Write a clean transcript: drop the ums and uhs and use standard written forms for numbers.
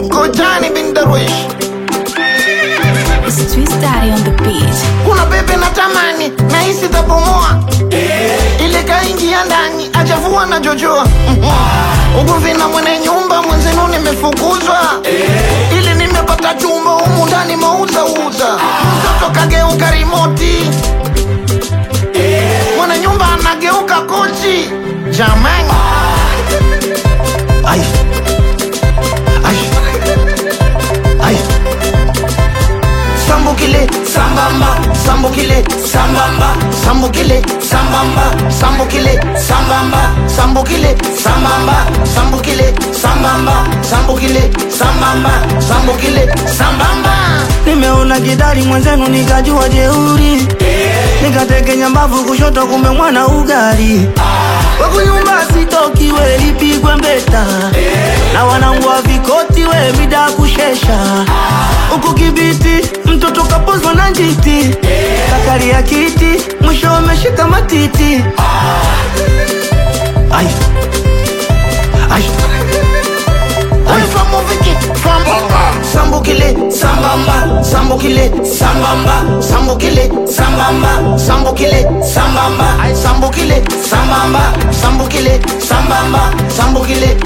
Kojani bin Darwish. It's Twist Daddy on the beat. Kuna bebe na tamani na isi tapomoa. Ile kaingia ndani ajavua na jojoa. Ugomvi na mwenye nyumba mwenzenu nimefukuzwa. Ili nimepata chumba humu ndani mauza uza. Mtoto kageuka remote. Mwenye nyumba anageuka kochi. Jamani. Ay. Ay. Ay. Sambukile, sambamba, sambukile, sambamba, sambukile, sambamba, sambukile, sambamba, sambukile, sambamba, sambukile, sambamba, sambukile, sambamba, sambukile, sambamba. Nimeona gidari mwenzenu nikajua jeuri, nikatekenya mbavu kushoto kumbe mwana ugari. Wakuyumba sitoki we lipigwe mbeta, na wanangu wa vikoti we mida kushesha. Uku Kibiti mtoto kapozwa na njiti, kakari ya kiti mwisho wameshika matiti. Ay. Ay. Ay. Sambukile, sambamba, sambukile, sambamba, sambukile, sambamba, sambukile, sambamba, sambukile, sambamba, sambukile, sambamba, sambukile,